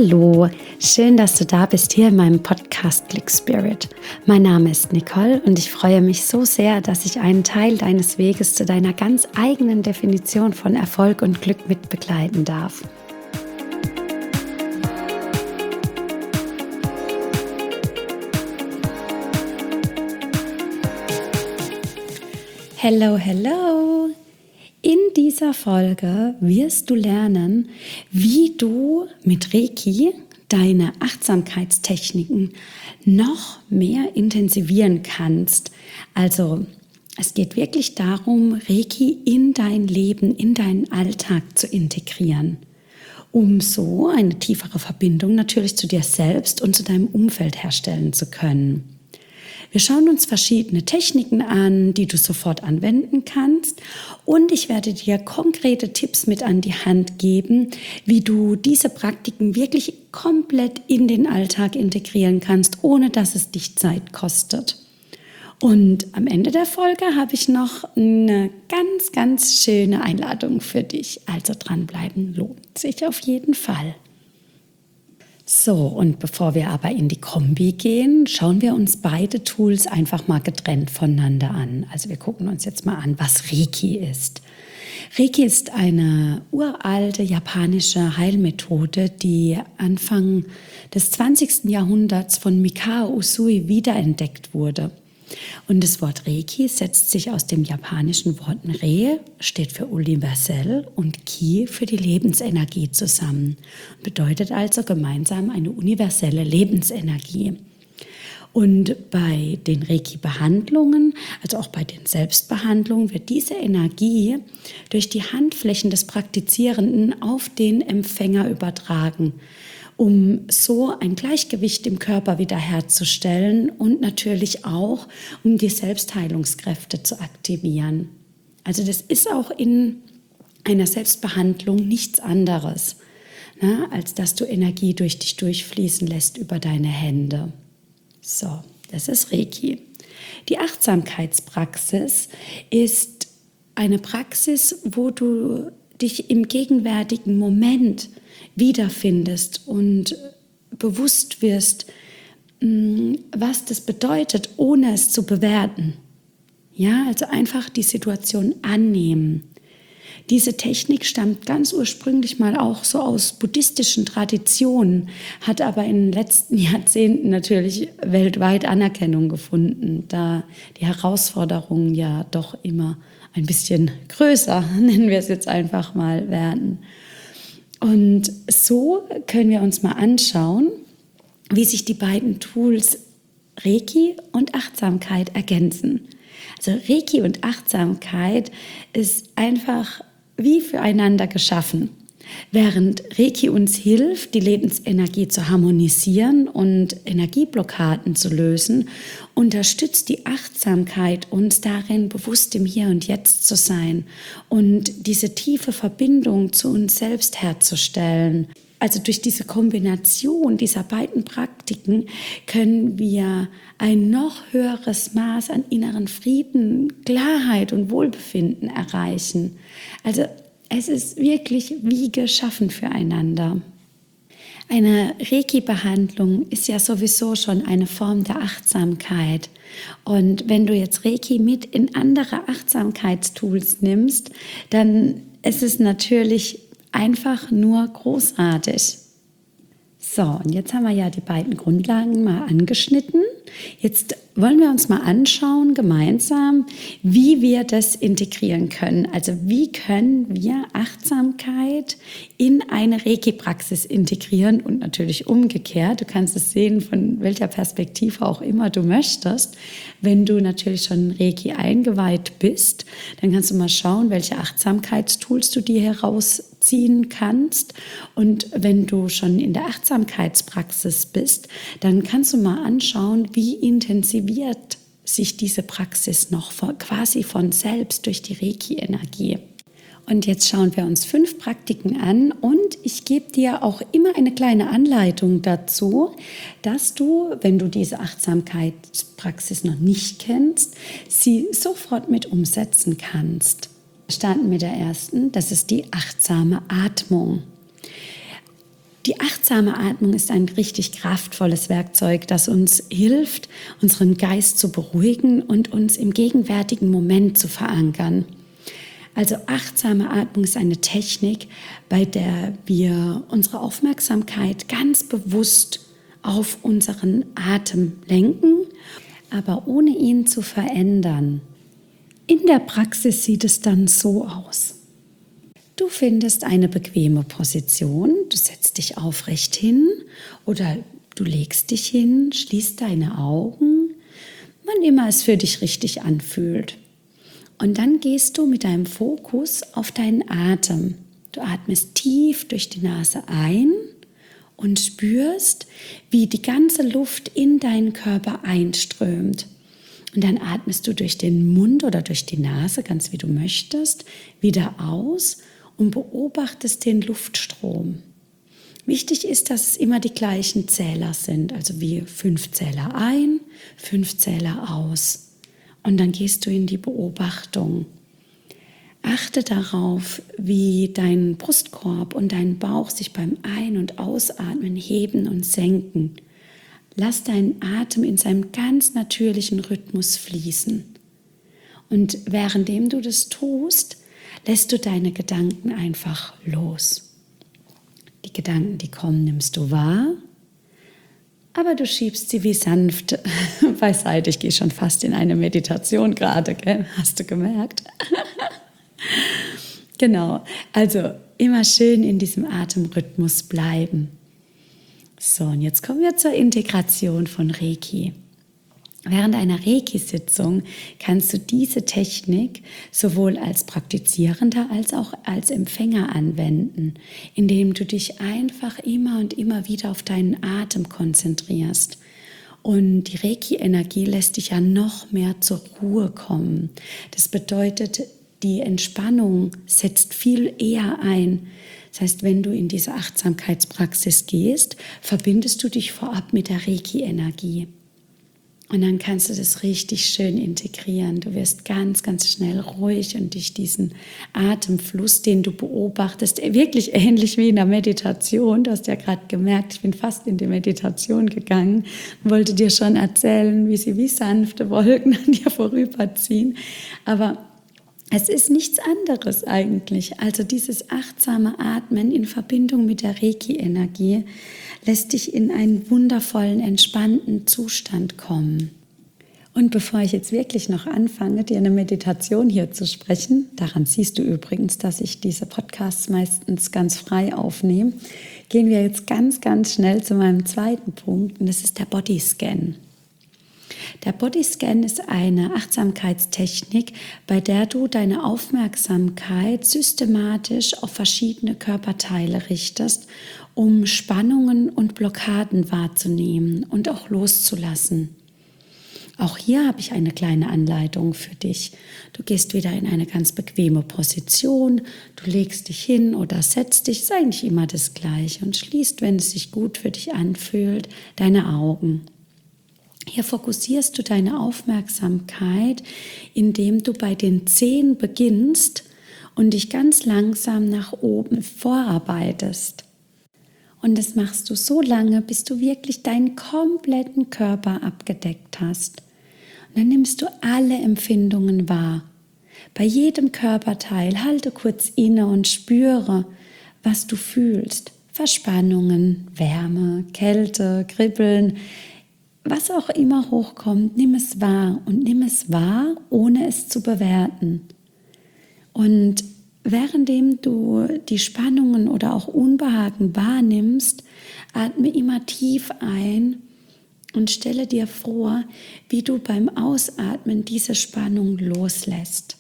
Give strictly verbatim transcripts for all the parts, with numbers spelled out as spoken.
Hallo, schön, dass du da bist hier in meinem Podcast Click Spirit. Mein Name ist Nicole und ich freue mich so sehr, dass ich einen Teil deines Weges zu deiner ganz eigenen Definition von Erfolg und Glück mit begleiten darf. Hello, hello! In dieser Folge wirst du lernen, wie du mit Reiki deine Achtsamkeitstechniken noch mehr intensivieren kannst. Also es geht wirklich darum, Reiki in dein Leben, in deinen Alltag zu integrieren, um so eine tiefere Verbindung natürlich zu dir selbst und zu deinem Umfeld herstellen zu können. Wir schauen uns verschiedene Techniken an, die du sofort anwenden kannst, und ich werde dir konkrete Tipps mit an die Hand geben, wie du diese Praktiken wirklich komplett in den Alltag integrieren kannst, ohne dass es dich Zeit kostet. Und am Ende der Folge habe ich noch eine ganz, ganz schöne Einladung für dich. Also dranbleiben lohnt sich auf jeden Fall. So, und bevor wir aber in die Kombi gehen, schauen wir uns beide Tools einfach mal getrennt voneinander an. Also wir gucken uns jetzt mal an, was Reiki ist. Reiki ist eine uralte japanische Heilmethode, die Anfang des zwanzigsten Jahrhunderts von Mikao Usui wiederentdeckt wurde. Und das Wort Reiki setzt sich aus dem japanischen Worten Re, steht für universell, und Ki für die Lebensenergie zusammen. Bedeutet also gemeinsam eine universelle Lebensenergie. Und bei den Reiki-Behandlungen, also auch bei den Selbstbehandlungen, wird diese Energie durch die Handflächen des Praktizierenden auf den Empfänger übertragen, um so ein Gleichgewicht im Körper wiederherzustellen und natürlich auch, um die Selbstheilungskräfte zu aktivieren. Also das ist auch in einer Selbstbehandlung nichts anderes, ne, als dass du Energie durch dich durchfließen lässt über deine Hände. So, das ist Reiki. Die Achtsamkeitspraxis ist eine Praxis, wo du dich im gegenwärtigen Moment wiederfindest und bewusst wirst, was das bedeutet, ohne es zu bewerten. Ja, also einfach die Situation annehmen. Diese Technik stammt ganz ursprünglich mal auch so aus buddhistischen Traditionen, hat aber in den letzten Jahrzehnten natürlich weltweit Anerkennung gefunden, da die Herausforderungen ja doch immer ein bisschen größer, nennen wir es jetzt einfach mal, werden. Und so können wir uns mal anschauen, wie sich die beiden Tools Reiki und Achtsamkeit ergänzen. Also Reiki und Achtsamkeit ist einfach wie füreinander geschaffen. Während Reiki uns hilft, die Lebensenergie zu harmonisieren und Energieblockaden zu lösen, unterstützt die Achtsamkeit uns darin, bewusst im Hier und Jetzt zu sein und diese tiefe Verbindung zu uns selbst herzustellen. Also durch diese Kombination dieser beiden Praktiken können wir ein noch höheres Maß an inneren Frieden, Klarheit und Wohlbefinden erreichen. Also es ist wirklich wie geschaffen füreinander. Eine Reiki-Behandlung ist ja sowieso schon eine Form der Achtsamkeit. Und wenn du jetzt Reiki mit in andere Achtsamkeitstools nimmst, dann ist es natürlich einfach nur großartig. So, und jetzt haben wir ja die beiden Grundlagen mal angeschnitten. Jetzt wollen wir uns mal anschauen gemeinsam, wie wir das integrieren können. Also wie können wir Achtsamkeit in eine Reiki-Praxis integrieren und natürlich umgekehrt. Du kannst es sehen, von welcher Perspektive auch immer du möchtest. Wenn du natürlich schon in Reiki eingeweiht bist, dann kannst du mal schauen, welche Achtsamkeitstools du dir herausziehen kannst. Und wenn du schon in der Achtsamkeitspraxis bist, dann kannst du mal anschauen, wie intensiviert sich diese Praxis noch von, quasi von selbst durch die Reiki-Energie. Und jetzt schauen wir uns fünf Praktiken an und ich gebe dir auch immer eine kleine Anleitung dazu, dass du, wenn du diese Achtsamkeitspraxis noch nicht kennst, sie sofort mit umsetzen kannst. Wir starten mit der ersten, das ist die achtsame Atmung. Die achtsame Atmung ist ein richtig kraftvolles Werkzeug, das uns hilft, unseren Geist zu beruhigen und uns im gegenwärtigen Moment zu verankern. Also achtsame Atmung ist eine Technik, bei der wir unsere Aufmerksamkeit ganz bewusst auf unseren Atem lenken, aber ohne ihn zu verändern. In der Praxis sieht es dann so aus. Du findest eine bequeme Position, du setzt dich aufrecht hin oder du legst dich hin, schließt deine Augen, wann immer es für dich richtig anfühlt. Und dann gehst du mit deinem Fokus auf deinen Atem. Du atmest tief durch die Nase ein und spürst, wie die ganze Luft in deinen Körper einströmt. Und dann atmest du durch den Mund oder durch die Nase, ganz wie du möchtest, wieder aus und beobachtest den Luftstrom. Wichtig ist, dass es immer die gleichen Zähler sind, also wie fünf Zähler ein, fünf Zähler aus. Und dann gehst du in die Beobachtung. Achte darauf, wie dein Brustkorb und dein Bauch sich beim Ein- und Ausatmen heben und senken. Lass deinen Atem in seinem ganz natürlichen Rhythmus fließen. Und währenddem du das tust, lässt du deine Gedanken einfach los. Die Gedanken, die kommen, nimmst du wahr, aber du schiebst sie wie sanft beiseite. Ich gehe schon fast in eine Meditation gerade, gell? Hast du gemerkt? Genau, also immer schön in diesem Atemrhythmus bleiben. So, und jetzt kommen wir zur Integration von Reiki. Während einer Reiki-Sitzung kannst du diese Technik sowohl als Praktizierender als auch als Empfänger anwenden, indem du dich einfach immer und immer wieder auf deinen Atem konzentrierst. Und die Reiki-Energie lässt dich ja noch mehr zur Ruhe kommen. Das bedeutet, die Entspannung setzt viel eher ein. Das heißt, wenn du in diese Achtsamkeitspraxis gehst, verbindest du dich vorab mit der Reiki-Energie. Und dann kannst du das richtig schön integrieren. Du wirst ganz, ganz schnell ruhig und dich diesen Atemfluss, den du beobachtest, wirklich ähnlich wie in der Meditation. Du hast ja gerade gemerkt, ich bin fast in die Meditation gegangen und wollte dir schon erzählen, wie sie wie sanfte Wolken an dir vorüberziehen. Aber es ist nichts anderes eigentlich. Also dieses achtsame Atmen in Verbindung mit der Reiki-Energie lässt dich in einen wundervollen, entspannten Zustand kommen. Und bevor ich jetzt wirklich noch anfange, dir eine Meditation hier zu sprechen, daran siehst du übrigens, dass ich diese Podcasts meistens ganz frei aufnehme, gehen wir jetzt ganz, ganz schnell zu meinem zweiten Punkt, und das ist der Bodyscan. Der Bodyscan ist eine Achtsamkeitstechnik, bei der du deine Aufmerksamkeit systematisch auf verschiedene Körperteile richtest, um Spannungen und Blockaden wahrzunehmen und auch loszulassen. Auch hier habe ich eine kleine Anleitung für dich. Du gehst wieder in eine ganz bequeme Position, du legst dich hin oder setzt dich, ist eigentlich immer das Gleiche, und schließt, wenn es sich gut für dich anfühlt, deine Augen. Hier fokussierst du deine Aufmerksamkeit, indem du bei den Zehen beginnst und dich ganz langsam nach oben vorarbeitest. Und das machst du so lange, bis du wirklich deinen kompletten Körper abgedeckt hast. Und dann nimmst du alle Empfindungen wahr. Bei jedem Körperteil halte kurz inne und spüre, was du fühlst. Verspannungen, Wärme, Kälte, Kribbeln, was auch immer hochkommt, nimm es wahr und nimm es wahr, ohne es zu bewerten. Und währenddem du die Spannungen oder auch Unbehagen wahrnimmst, atme immer tief ein und stelle dir vor, wie du beim Ausatmen diese Spannung loslässt.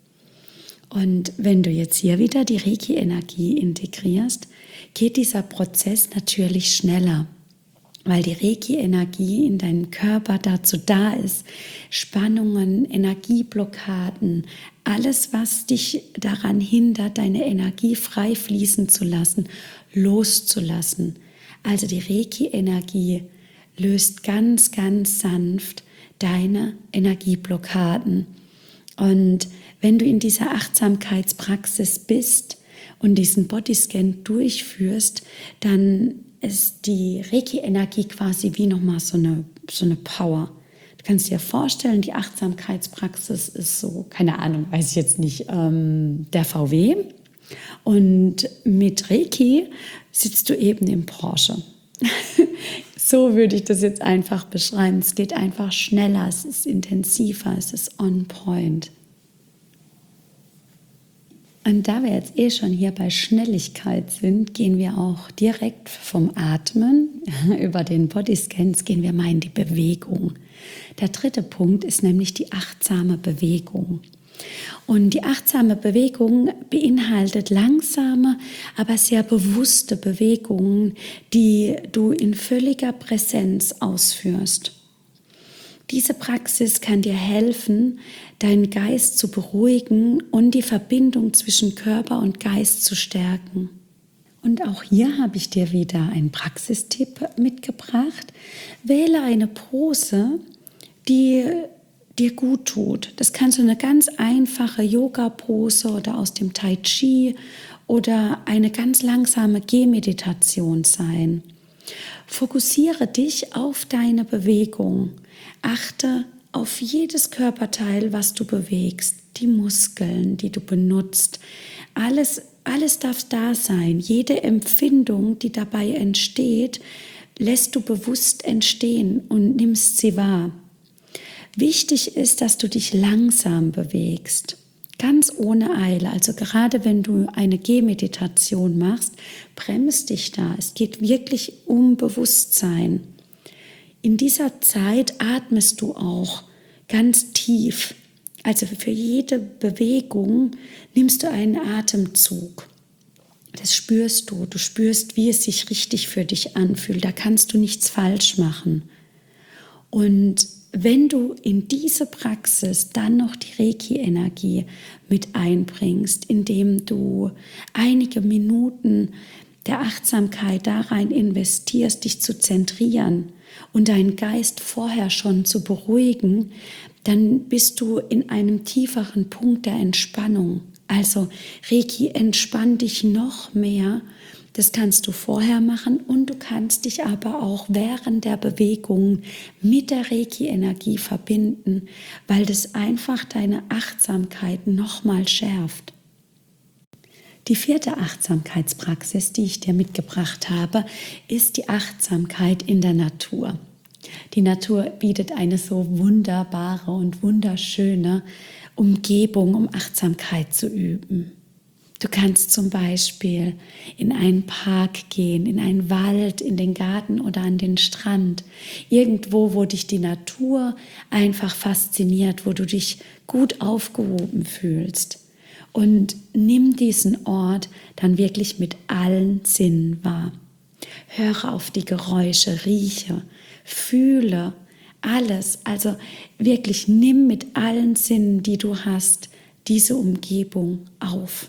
Und wenn du jetzt hier wieder die Reiki-Energie integrierst, geht dieser Prozess natürlich schneller, weil die Reiki-Energie in deinem Körper dazu da ist, Spannungen, Energieblockaden, alles, was dich daran hindert, deine Energie frei fließen zu lassen, loszulassen. Also die Reiki-Energie löst ganz, ganz sanft deine Energieblockaden. Und wenn du in dieser Achtsamkeitspraxis bist und diesen Bodyscan durchführst, dann ist die Reiki-Energie quasi wie nochmal so eine, so eine Power. Du kannst dir vorstellen, die Achtsamkeitspraxis ist so, keine Ahnung, weiß ich jetzt nicht, ähm, der V W. Und mit Reiki sitzt du eben im Porsche. So würde ich das jetzt einfach beschreiben. Es geht einfach schneller, es ist intensiver, es ist on point. Und da wir jetzt eh schon hier bei Schnelligkeit sind, gehen wir auch direkt vom Atmen über den Bodyscans, gehen wir mal in die Bewegung. Der dritte Punkt ist nämlich die achtsame Bewegung. Und die achtsame Bewegung beinhaltet langsame, aber sehr bewusste Bewegungen, die du in völliger Präsenz ausführst. Diese Praxis kann dir helfen, deinen Geist zu beruhigen und die Verbindung zwischen Körper und Geist zu stärken. Und auch hier habe ich dir wieder einen Praxistipp mitgebracht. Wähle eine Pose, die dir gut tut. Das kann so eine ganz einfache Yoga-Pose oder aus dem Tai Chi oder eine ganz langsame Gehmeditation sein. Fokussiere dich auf deine Bewegung. Achte auf jedes Körperteil, was du bewegst, die Muskeln, die du benutzt. Alles, alles darf da sein. Jede Empfindung, die dabei entsteht, lässt du bewusst entstehen und nimmst sie wahr. Wichtig ist, dass du dich langsam bewegst, ganz ohne Eile. Also gerade wenn du eine Gehmeditation machst, bremst dich da. Es geht wirklich um Bewusstsein. In dieser Zeit atmest du auch ganz tief. Also für jede Bewegung nimmst du einen Atemzug. Das spürst du. Du spürst, wie es sich richtig für dich anfühlt. Da kannst du nichts falsch machen. Und wenn du in diese Praxis dann noch die Reiki-Energie mit einbringst, indem du einige Minuten der Achtsamkeit da rein investierst, dich zu zentrieren und deinen Geist vorher schon zu beruhigen, dann bist du in einem tieferen Punkt der Entspannung. Also Reiki entspannt dich noch mehr. Das kannst du vorher machen und du kannst dich aber auch während der Bewegung mit der Reiki-Energie verbinden, weil das einfach deine Achtsamkeit nochmal schärft. Die vierte Achtsamkeitspraxis, die ich dir mitgebracht habe, ist die Achtsamkeit in der Natur. Die Natur bietet eine so wunderbare und wunderschöne Umgebung, um Achtsamkeit zu üben. Du kannst zum Beispiel in einen Park gehen, in einen Wald, in den Garten oder an den Strand. Irgendwo, wo dich die Natur einfach fasziniert, wo du dich gut aufgehoben fühlst. Und nimm diesen Ort dann wirklich mit allen Sinnen wahr. Höre auf die Geräusche, rieche, fühle alles. Also wirklich nimm mit allen Sinnen, die du hast, diese Umgebung auf.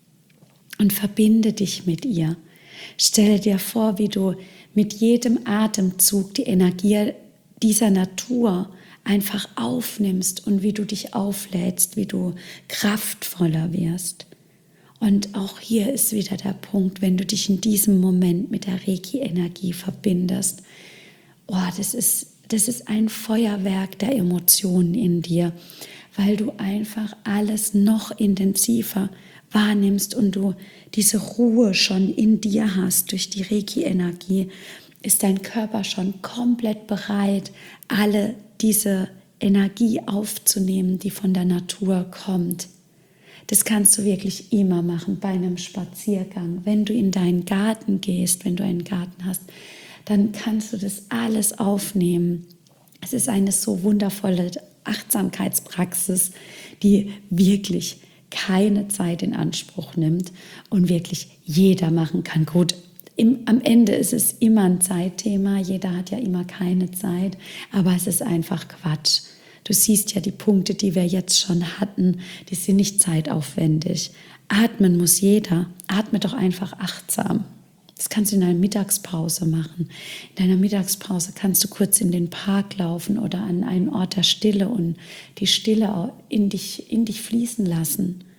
Und verbinde dich mit ihr. Stelle dir vor, wie du mit jedem Atemzug die Energie dieser Natur einfach aufnimmst und wie du dich auflädst, wie du kraftvoller wirst. Und auch hier ist wieder der Punkt, wenn du dich in diesem Moment mit der Reiki-Energie verbindest. Oh, das ist, das ist ein Feuerwerk der Emotionen in dir, weil du einfach alles noch intensiver wahrnimmst und du diese Ruhe schon in dir hast. Durch die Reiki-Energie ist dein Körper schon komplett bereit, alle diese Energie aufzunehmen, die von der Natur kommt. Das kannst du wirklich immer machen bei einem Spaziergang. Wenn du in deinen Garten gehst, wenn du einen Garten hast, dann kannst du das alles aufnehmen. Es ist eine so wundervolle Achtsamkeitspraxis, die wirklich keine Zeit in Anspruch nimmt und wirklich jeder machen kann. Gut, im, am Ende ist es immer ein Zeitthema, jeder hat ja immer keine Zeit, aber es ist einfach Quatsch. Du siehst ja die Punkte, die wir jetzt schon hatten, die sind nicht zeitaufwendig. Atmen muss jeder, atme doch einfach achtsam. Das kannst du in einer Mittagspause machen. In deiner Mittagspause kannst du kurz in den Park laufen oder an einen Ort der Stille und die Stille in dich, in dich fließen lassen.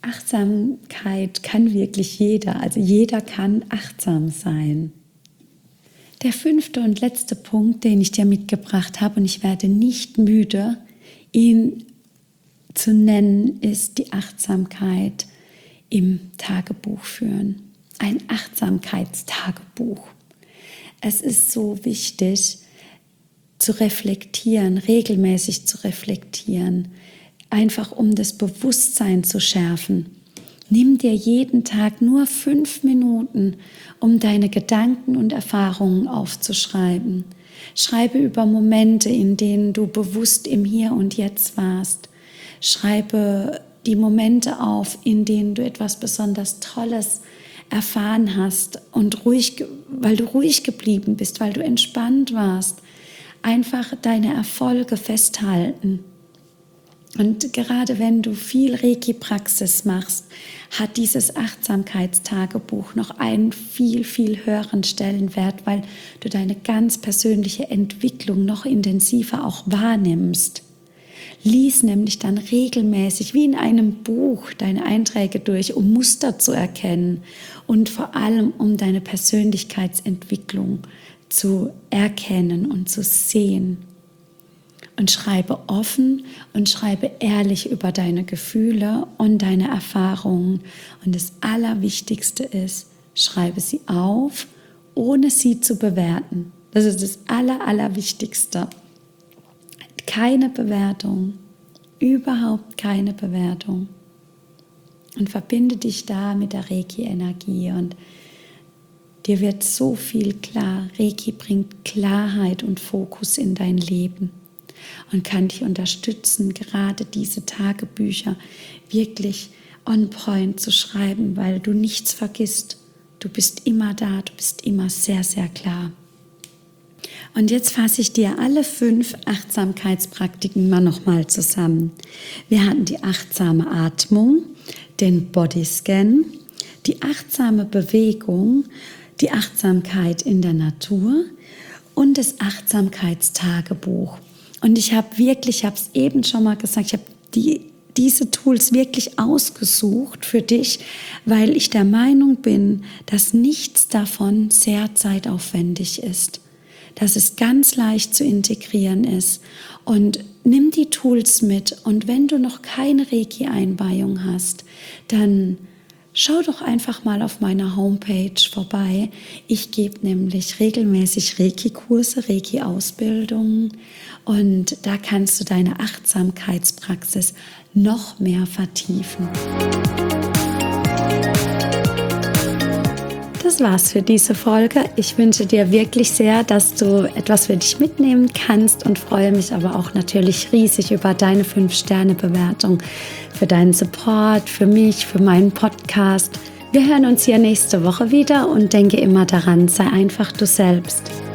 Achtsamkeit kann wirklich jeder, also jeder kann achtsam sein. Der fünfte und letzte Punkt, den ich dir mitgebracht habe, und ich werde nicht müde, ihn zu nennen, ist die Achtsamkeit im Tagebuch führen. Ein Achtsamkeitstagebuch. Es ist so wichtig, zu reflektieren, regelmäßig zu reflektieren, einfach um das Bewusstsein zu schärfen. Nimm dir jeden Tag nur fünf Minuten, um deine Gedanken und Erfahrungen aufzuschreiben. Schreibe über Momente, in denen du bewusst im Hier und Jetzt warst. Schreibe die Momente auf, in denen du etwas besonders Tolles erfahren hast und ruhig, weil du ruhig geblieben bist, weil du entspannt warst. Einfach deine Erfolge festhalten. Und gerade wenn du viel Reiki-Praxis machst, hat dieses Achtsamkeitstagebuch noch einen viel, viel höheren Stellenwert, weil du deine ganz persönliche Entwicklung noch intensiver auch wahrnimmst. Lies nämlich dann regelmäßig wie in einem Buch deine Einträge durch, um Muster zu erkennen und vor allem um deine Persönlichkeitsentwicklung zu erkennen und zu sehen. Und schreibe offen und schreibe ehrlich über deine Gefühle und deine Erfahrungen. Und das Allerwichtigste ist, schreibe sie auf, ohne sie zu bewerten. Das ist das Aller, Allerwichtigste. Keine Bewertung, überhaupt keine Bewertung. Und verbinde dich da mit der Reiki-Energie und dir wird so viel klar. Reiki bringt Klarheit und Fokus in dein Leben und kann dich unterstützen, gerade diese Tagebücher wirklich on point zu schreiben, weil du nichts vergisst. Du bist immer da, du bist immer sehr, sehr klar. Und jetzt fasse ich dir alle fünf Achtsamkeitspraktiken mal nochmal zusammen. Wir hatten die achtsame Atmung, den Bodyscan, die achtsame Bewegung, die Achtsamkeit in der Natur und das Achtsamkeitstagebuch. Und ich habe wirklich, ich habe es eben schon mal gesagt, ich habe die, diese Tools wirklich ausgesucht für dich, weil ich der Meinung bin, dass nichts davon sehr zeitaufwendig ist. Dass es ganz leicht zu integrieren ist. Und nimm die Tools mit. Und wenn du noch keine Reiki-Einweihung hast, dann schau doch einfach mal auf meiner Homepage vorbei. Ich gebe nämlich regelmäßig Reiki-Kurse, Reiki-Ausbildungen. Und da kannst du deine Achtsamkeitspraxis noch mehr vertiefen. Das war's für diese Folge. Ich wünsche dir wirklich sehr, dass du etwas für dich mitnehmen kannst und freue mich aber auch natürlich riesig über deine fünf Sterne Bewertung, für deinen Support, für mich, für meinen Podcast. Wir hören uns hier nächste Woche wieder und denke immer daran, sei einfach du selbst.